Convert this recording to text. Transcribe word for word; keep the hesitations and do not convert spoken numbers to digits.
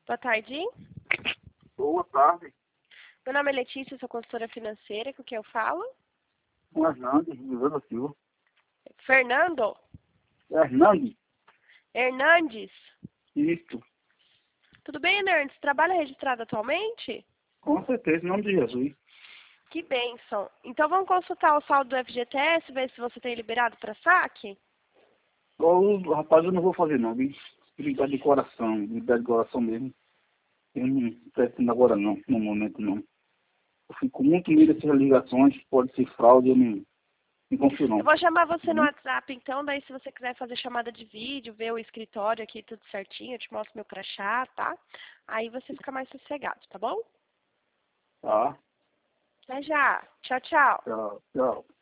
Boa tarde. Boa tarde. Meu nome é Letícia, sou consultora financeira. Com quem eu falo? Com Hernandes, José da Silva. Fernando? Hernandes? Hernandes? Isso. Tudo bem, Hernandes? Trabalha registrado atualmente? Com certeza, em nome de Jesus. Que bênção. Então vamos consultar o saldo do F G T S, ver se você tem liberado para saque? Ô, rapaz, eu não vou fazer não, viu? Obrigado de coração, obrigado de coração mesmo. Eu não pretendo agora não, no momento não. Eu fico com muito medo dessas ligações, pode ser fraude, eu não, não confio não. Eu vou chamar você no Uhum. WhatsApp, então, daí se você quiser fazer chamada de vídeo, ver o escritório aqui tudo certinho, eu te mostro meu crachá, tá? Aí você fica mais sossegado, tá bom? Tá, Até já. Tchau, tchau. tchau, tchau.